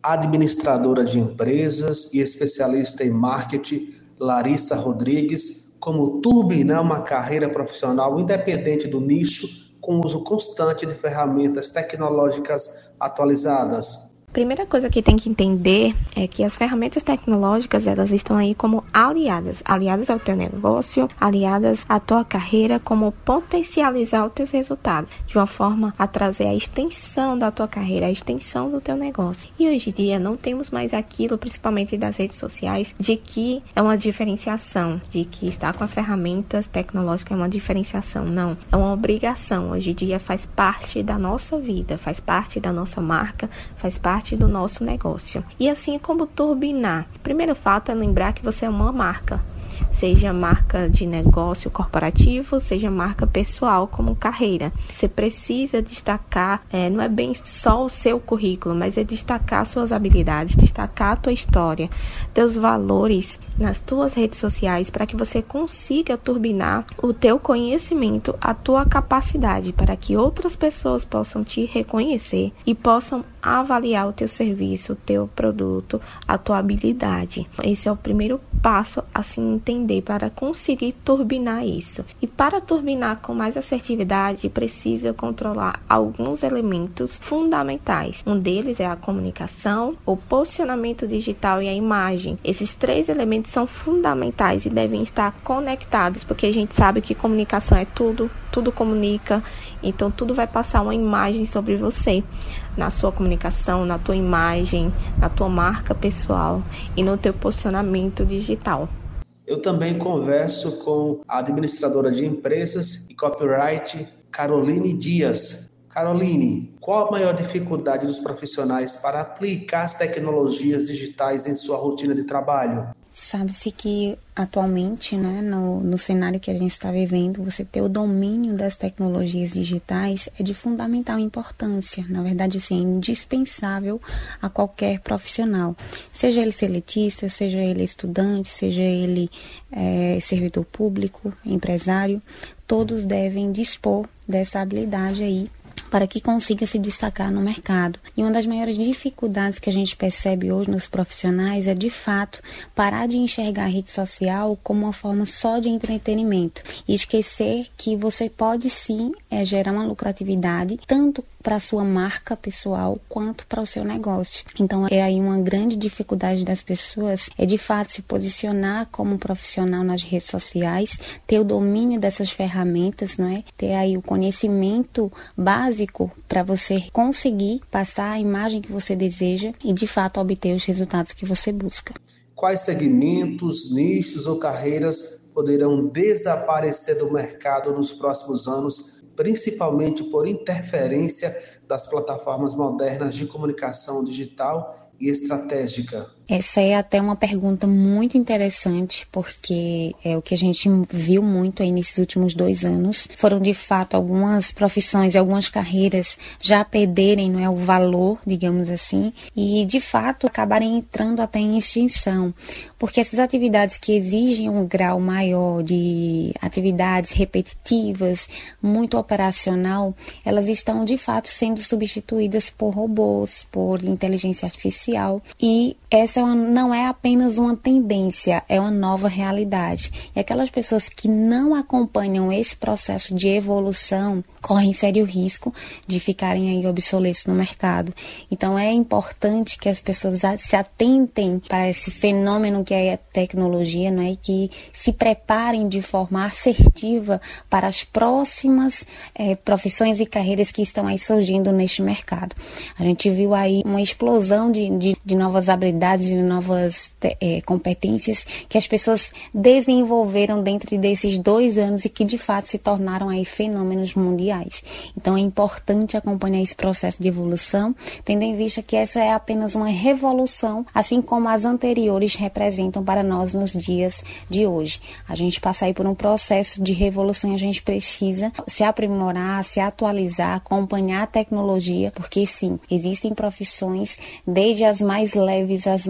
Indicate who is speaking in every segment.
Speaker 1: administradora de empresas e especialista em marketing, Larissa Rodrigues, como turbinar uma carreira profissional independente do nicho com o uso constante de ferramentas tecnológicas atualizadas.
Speaker 2: Primeira coisa que tem que entender é que as ferramentas tecnológicas, elas estão aí como aliadas ao teu negócio, aliadas à tua carreira, como potencializar os teus resultados, de uma forma a trazer a extensão da tua carreira, a extensão do teu negócio. E hoje em dia não temos mais aquilo, principalmente das redes sociais, de que é uma diferenciação, de que estar com as ferramentas tecnológicas é uma diferenciação. Não, é uma obrigação. Hoje em dia faz parte da nossa vida, faz parte da nossa marca, faz parte do nosso negócio. E assim como turbinar. O primeiro fato é lembrar que você é uma marca. Seja marca de negócio corporativo, seja marca pessoal como carreira. Você precisa destacar, não é bem só o seu currículo, mas é destacar suas habilidades, destacar a tua história, teus valores nas tuas redes sociais para que você consiga turbinar o teu conhecimento, a tua capacidade para que outras pessoas possam te reconhecer e possam avaliar o teu serviço, o teu produto, a tua habilidade. Esse é o primeiro passo a se entender para conseguir turbinar isso. E para turbinar com mais assertividade, precisa controlar alguns elementos fundamentais. Um deles é a comunicação, o posicionamento digital e a imagem. Esses três elementos são fundamentais e devem estar conectados, porque a gente sabe que comunicação é tudo comunica, então tudo vai passar uma imagem sobre você, na sua comunicação, na tua imagem, na tua marca pessoal e no teu posicionamento digital.
Speaker 1: Eu também converso com a administradora de empresas e copyright, Caroline Dias. Caroline, qual a maior dificuldade dos profissionais para aplicar as tecnologias digitais em sua rotina de trabalho?
Speaker 3: Sabe-se que atualmente, né, no cenário que a gente está vivendo, você ter o domínio das tecnologias digitais é de fundamental importância. Na verdade, assim, é indispensável a qualquer profissional. Seja ele seletista, seja ele estudante, seja ele servidor público, empresário, todos devem dispor dessa habilidade aí para que consiga se destacar no mercado. E uma das maiores dificuldades que a gente percebe hoje nos profissionais é, de fato, parar de enxergar a rede social como uma forma só de entretenimento e esquecer que você pode sim gerar uma lucratividade, tanto para a sua marca pessoal quanto para o seu negócio. Então, é aí uma grande dificuldade das pessoas, é de fato se posicionar como profissional nas redes sociais, ter o domínio dessas ferramentas, não é? Ter aí o conhecimento básico para você conseguir passar a imagem que você deseja e de fato obter os resultados que você busca.
Speaker 1: Quais segmentos, nichos ou carreiras poderão desaparecer do mercado nos próximos anos, principalmente por interferência das plataformas modernas de comunicação digital e estratégica?
Speaker 3: Essa é até uma pergunta muito interessante, porque é o que a gente viu muito aí nesses últimos 2 anos. Foram, de fato, algumas profissões e algumas carreiras já perderem, não é, o valor, digamos assim, e, de fato, acabarem entrando até em extinção. Porque essas atividades que exigem um grau maior de atividades repetitivas, muito operacional, elas estão, de fato, sendo substituídas por robôs, por inteligência artificial, e essa não é apenas uma tendência, é uma nova realidade. E aquelas pessoas que não acompanham esse processo de evolução correm sério risco de ficarem aí obsoletos no mercado. Então é importante que as pessoas se atentem para esse fenômeno que é a tecnologia, não é? E que se preparem de forma assertiva para as próximas profissões e carreiras que estão aí surgindo neste mercado. A gente viu aí uma explosão de novas habilidades, de novas competências que as pessoas desenvolveram dentro desses 2 anos e que de fato se tornaram aí fenômenos mundiais. Então é importante acompanhar esse processo de evolução, tendo em vista que essa é apenas uma revolução, assim como as anteriores representam para nós nos dias de hoje. A gente passa aí por um processo de revolução e a gente precisa se aprimorar, se atualizar, acompanhar a tecnologia, porque sim, existem profissões, desde as mais leves, as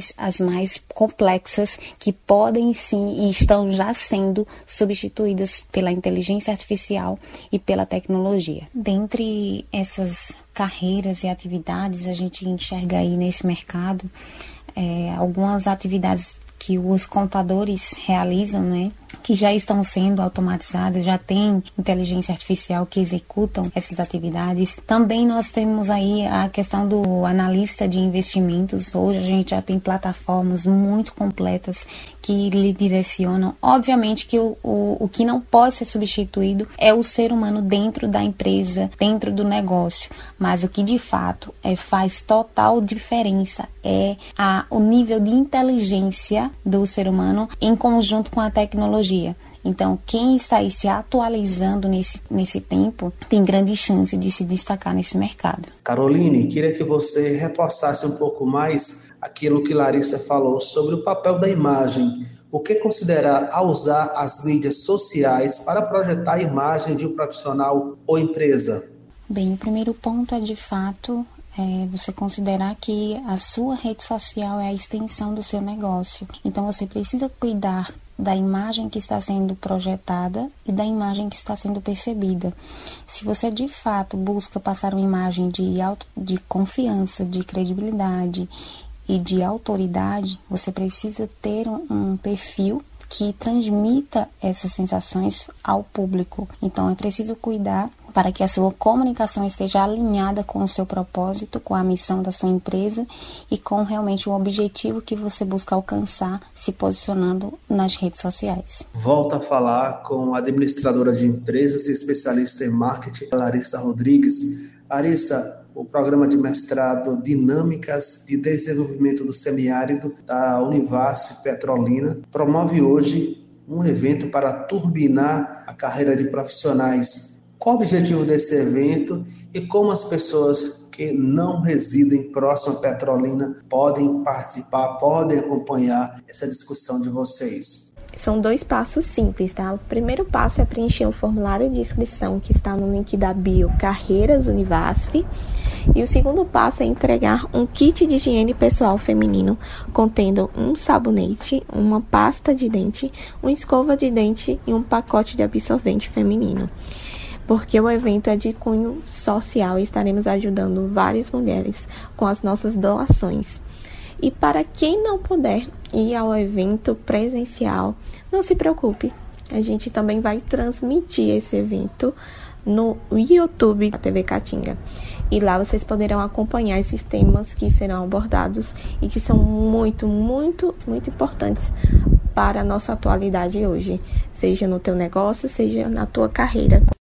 Speaker 3: mais complexas, que podem sim e estão já sendo substituídas pela inteligência artificial e pela tecnologia. Dentre essas carreiras e atividades, a gente enxerga aí nesse mercado algumas atividades que os contadores realizam, né, que já estão sendo automatizadas, já tem inteligência artificial que executam essas atividades. Também nós temos aí a questão do analista de investimentos. Hoje a gente já tem plataformas muito completas que lhe direcionam. Obviamente que o que não pode ser substituído é o ser humano dentro da empresa, dentro do negócio, mas o que de fato faz total diferença é o nível de inteligência do ser humano em conjunto com a tecnologia. Então, quem está aí se atualizando nesse tempo tem grande chance de se destacar nesse mercado.
Speaker 1: Caroline, queria que você reforçasse um pouco mais aquilo que Larissa falou sobre o papel da imagem. O que considerar ao usar as mídias sociais para projetar a imagem de um profissional ou empresa?
Speaker 3: Bem, o primeiro ponto é, de fato, você considerar que a sua rede social é a extensão do seu negócio. Então, você precisa cuidar da imagem que está sendo projetada e da imagem que está sendo percebida. Se você, de fato, busca passar uma imagem de confiança, de credibilidade e de autoridade, você precisa ter um perfil que transmita essas sensações ao público. Então, é preciso cuidar para que a sua comunicação esteja alinhada com o seu propósito, com a missão da sua empresa e com realmente o objetivo que você busca alcançar se posicionando nas redes sociais.
Speaker 1: Volto a falar com a administradora de empresas e especialista em marketing, Larissa Rodrigues. Larissa, o programa de mestrado Dinâmicas de Desenvolvimento do Semiárido da Univasf Petrolina promove hoje um evento para turbinar a carreira de profissionais. Qual o objetivo desse evento e como as pessoas que não residem próximo à Petrolina podem participar, podem acompanhar essa discussão de vocês?
Speaker 2: São 2 passos simples, tá? O primeiro passo é preencher o formulário de inscrição que está no link da bio Carreiras Univasf. E o segundo passo é entregar um kit de higiene pessoal feminino contendo um sabonete, uma pasta de dente, uma escova de dente e um pacote de absorvente feminino. Porque o evento é de cunho social e estaremos ajudando várias mulheres com as nossas doações. E para quem não puder ir ao evento presencial, não se preocupe, a gente também vai transmitir esse evento no YouTube da TV Caatinga. E lá vocês poderão acompanhar esses temas que serão abordados e que são muito, muito, muito importantes para a nossa atualidade hoje, seja no teu negócio, seja na tua carreira.